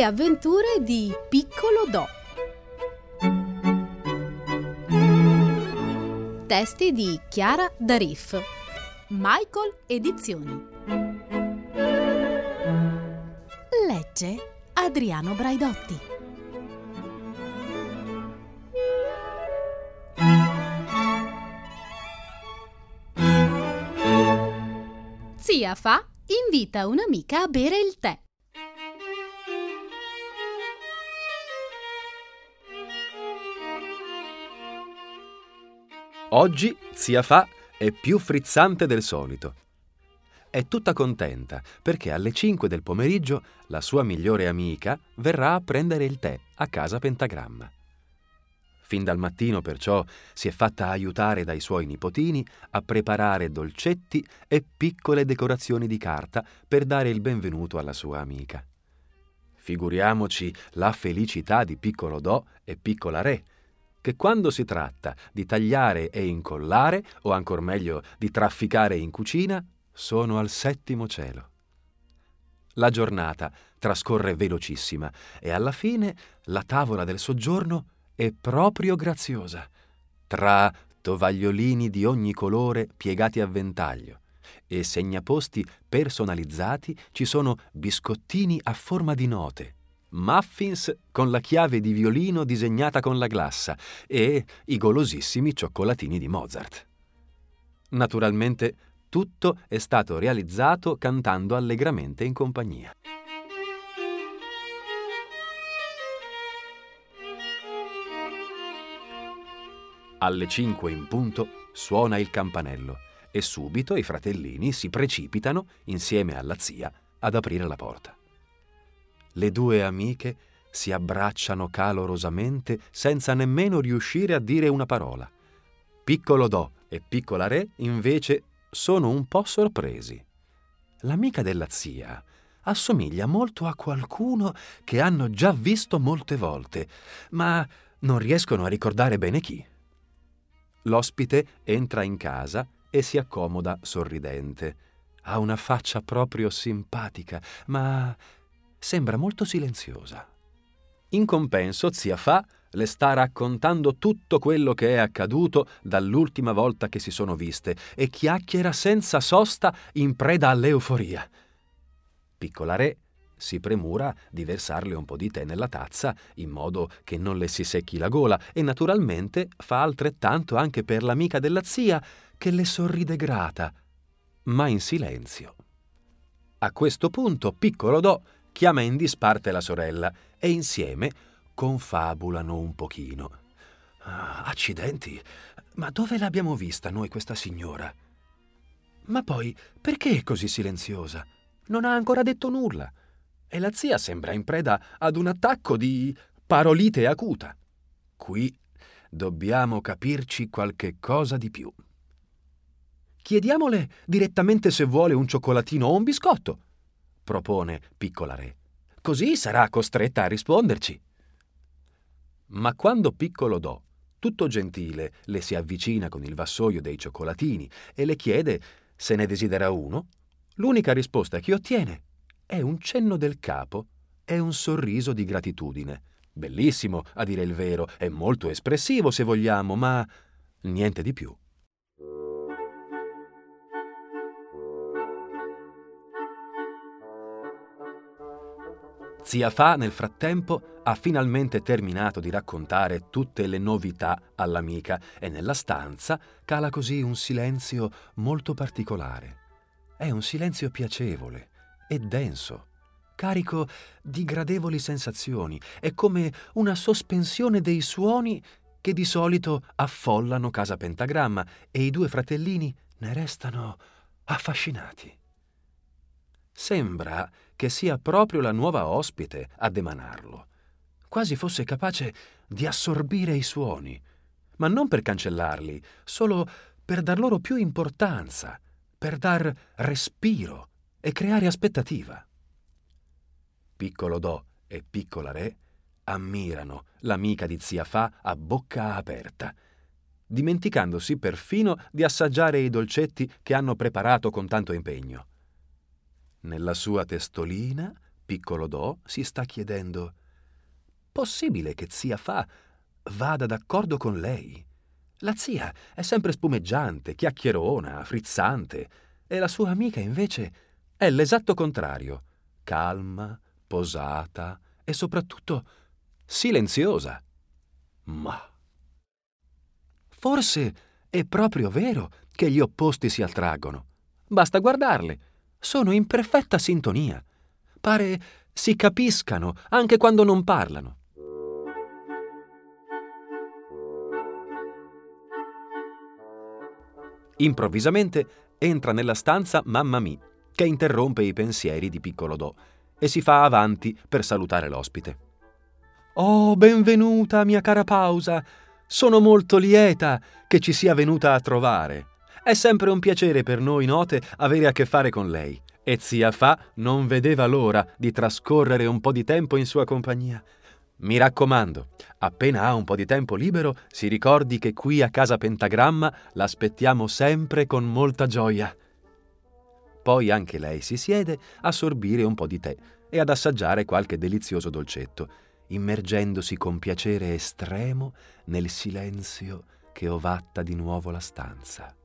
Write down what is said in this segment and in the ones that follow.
Le avventure di Piccolo Do. Testi di Chiara Darif. Michael Edizioni. Legge Adriano Braidotti. Zia Fa invita un'amica a bere il tè. Oggi zia Fa è più frizzante del solito. È tutta contenta perché alle 5 del pomeriggio la sua migliore amica verrà a prendere il tè a casa Pentagramma. Fin dal mattino, perciò, si è fatta aiutare dai suoi nipotini a preparare dolcetti e piccole decorazioni di carta per dare il benvenuto alla sua amica. Figuriamoci la felicità di Piccolo Do e Piccola Re, che quando si tratta di tagliare e incollare, o ancor meglio di trafficare in cucina, sono al settimo cielo. La giornata trascorre velocissima e alla fine la tavola del soggiorno è proprio graziosa, tra tovagliolini di ogni colore piegati a ventaglio e segnaposti personalizzati ci sono biscottini a forma di note, muffins con la chiave di violino disegnata con la glassa e i golosissimi cioccolatini di Mozart. Naturalmente tutto è stato realizzato cantando allegramente in compagnia. Alle 5 in punto suona il campanello e subito i fratellini si precipitano, insieme alla zia, ad aprire la porta. Le due amiche si abbracciano calorosamente senza nemmeno riuscire a dire una parola. Piccolo Do e Piccola Re, invece, sono un po' sorpresi. L'amica della zia assomiglia molto a qualcuno che hanno già visto molte volte, ma non riescono a ricordare bene chi. L'ospite entra in casa e si accomoda sorridente. Ha una faccia proprio simpatica, ma sembra molto silenziosa. In compenso, zia Fa le sta raccontando tutto quello che è accaduto dall'ultima volta che si sono viste e chiacchiera senza sosta in preda all'euforia. Piccola Re si premura di versarle un po' di tè nella tazza in modo che non le si secchi la gola e naturalmente fa altrettanto anche per l'amica della zia, che le sorride grata, ma in silenzio. A questo punto Piccolo Do chiama in disparte la sorella e insieme confabulano un pochino. Accidenti, ma dove l'abbiamo vista noi questa signora? Ma poi, perché è così silenziosa? Non ha ancora detto nulla. E la zia sembra in preda ad un attacco di parolite acuta. Qui dobbiamo capirci qualche cosa di più. Chiediamole direttamente se vuole un cioccolatino o un biscotto, propone Piccola Re. Così sarà costretta a risponderci. Ma quando Piccolo Do, tutto gentile, le si avvicina con il vassoio dei cioccolatini e le chiede se ne desidera uno, l'unica risposta che ottiene è un cenno del capo e un sorriso di gratitudine. Bellissimo, a dire il vero, e molto espressivo se vogliamo, ma niente di più. Zia Fa, nel frattempo, ha finalmente terminato di raccontare tutte le novità all'amica e nella stanza cala così un silenzio molto particolare. È un silenzio piacevole e denso, carico di gradevoli sensazioni. È come una sospensione dei suoni che di solito affollano casa Pentagramma e i due fratellini ne restano affascinati. Sembra che sia proprio la nuova ospite ad emanarlo, quasi fosse capace di assorbire i suoni, ma non per cancellarli, solo per dar loro più importanza, per dar respiro e creare aspettativa. Piccolo Do e Piccola Re ammirano l'amica di zia Fa a bocca aperta, dimenticandosi perfino di assaggiare i dolcetti che hanno preparato con tanto impegno. Nella sua testolina Piccolo Do si sta chiedendo: possibile che zia Fa vada d'accordo con lei? La zia è sempre spumeggiante, chiacchierona, frizzante, e la sua amica invece è l'esatto contrario, calma, posata e soprattutto silenziosa. Ma forse è proprio vero che gli opposti si attraggono. Basta guardarle, sono in perfetta sintonia. Pare si capiscano anche quando non parlano. Improvvisamente entra nella stanza Mamma Mi, che interrompe i pensieri di Piccolo Do e si fa avanti per salutare l'ospite. «Oh, benvenuta, mia cara Pausa! Sono molto lieta che ci sia venuta a trovare. È sempre un piacere per noi note avere a che fare con lei, e zia Fa non vedeva l'ora di trascorrere un po' di tempo in sua compagnia. Mi raccomando, appena ha un po' di tempo libero, si ricordi che qui a casa Pentagramma l'aspettiamo sempre con molta gioia». Poi anche lei si siede a sorbire un po' di tè e ad assaggiare qualche delizioso dolcetto, immergendosi con piacere estremo nel silenzio che ovatta di nuovo la stanza.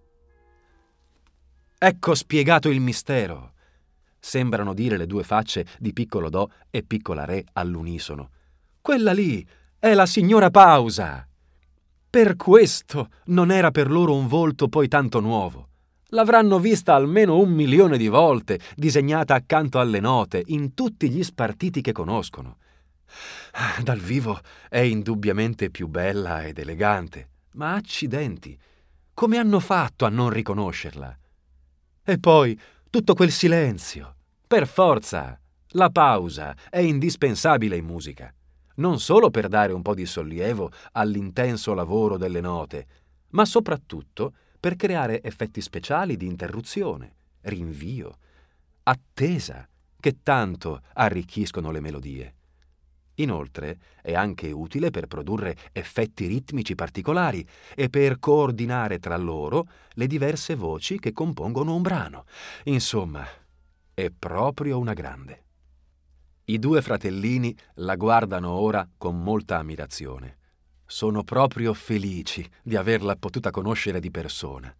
«Ecco spiegato il mistero!» sembrano dire le due facce di Piccolo Do e Piccola Re all'unisono. «Quella lì è la signora Pausa!» Per questo non era per loro un volto poi tanto nuovo. L'avranno vista almeno 1.000.000 di volte, disegnata accanto alle note, in tutti gli spartiti che conoscono. Dal vivo è indubbiamente più bella ed elegante, ma accidenti, come hanno fatto a non riconoscerla? E poi tutto quel silenzio. Per forza, la pausa è indispensabile in musica, non solo per dare un po' di sollievo all'intenso lavoro delle note, ma soprattutto per creare effetti speciali di interruzione, rinvio, attesa, che tanto arricchiscono le melodie. Inoltre è anche utile per produrre effetti ritmici particolari e per coordinare tra loro le diverse voci che compongono un brano. Insomma, è proprio una grande. I due fratellini la guardano ora con molta ammirazione. Sono proprio felici di averla potuta conoscere di persona.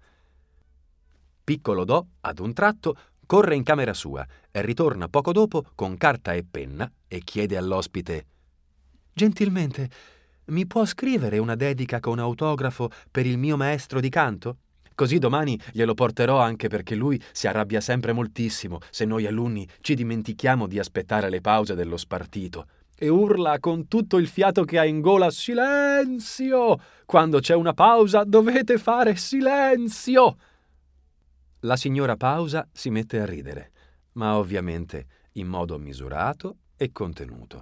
Piccolo Do, ad un tratto, corre in camera sua e ritorna poco dopo con carta e penna e chiede all'ospite: «Gentilmente, mi può scrivere una dedica con autografo per il mio maestro di canto? Così domani glielo porterò, anche perché lui si arrabbia sempre moltissimo se noi alunni ci dimentichiamo di aspettare le pause dello spartito e urla con tutto il fiato che ha in gola: silenzio! Quando c'è una pausa dovete fare silenzio!» La signora Pausa si mette a ridere, ma ovviamente in modo misurato e contenuto.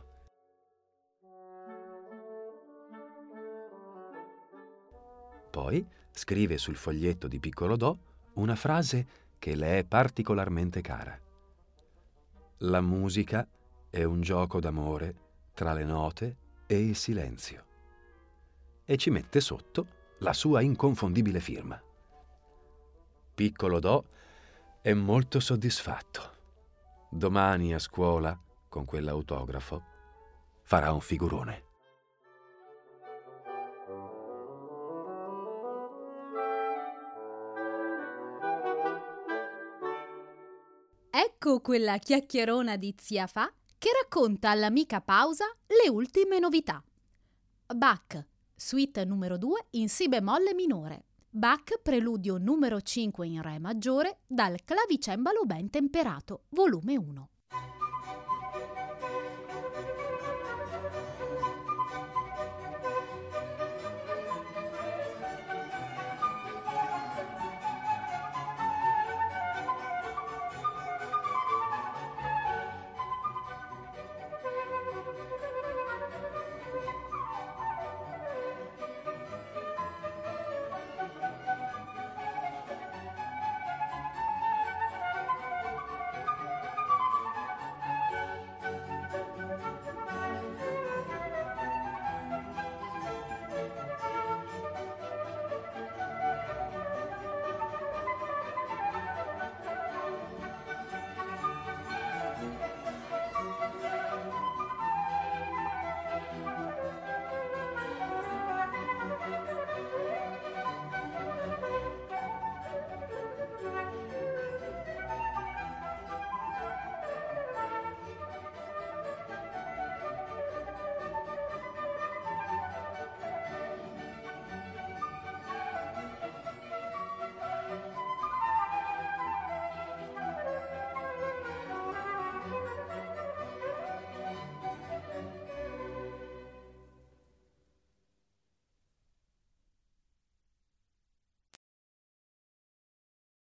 Poi scrive sul foglietto di Piccolo Do una frase che le è particolarmente cara. «La musica è un gioco d'amore tra le note e il silenzio». E ci mette sotto la sua inconfondibile firma. Piccolo Do è molto soddisfatto. Domani a scuola, con quell'autografo, farà un figurone. Ecco quella chiacchierona di zia Fa che racconta all'amica Pausa le ultime novità. Bach, suite numero 2 in Si bemolle minore. Bach, preludio numero 5 in Re maggiore, dal Clavicembalo ben temperato, volume 1.